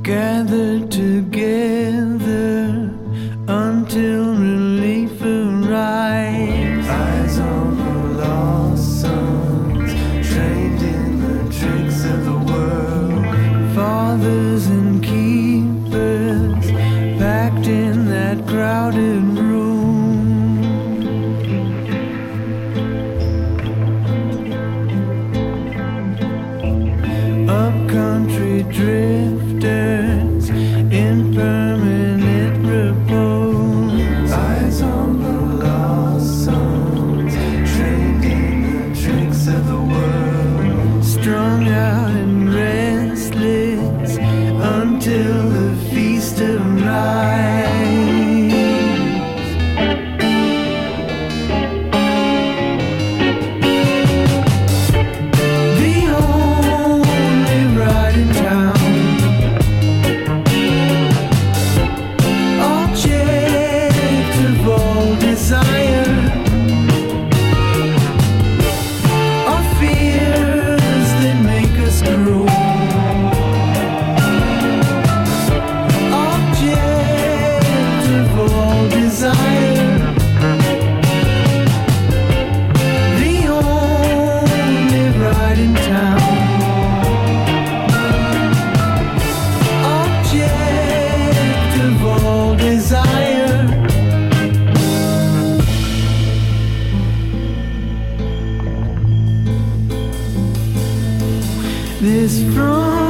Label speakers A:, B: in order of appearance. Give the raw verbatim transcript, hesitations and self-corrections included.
A: gathered together until relief arrives. Eyes on the lost sons, trained in the tricks of the world. Fathers and keepers, packed in that crowded room. Upcountry drifters in permanent repose. Eyes on the lost sons, trained in the tricks of the world. Strung out and restless until the feast arrives. This from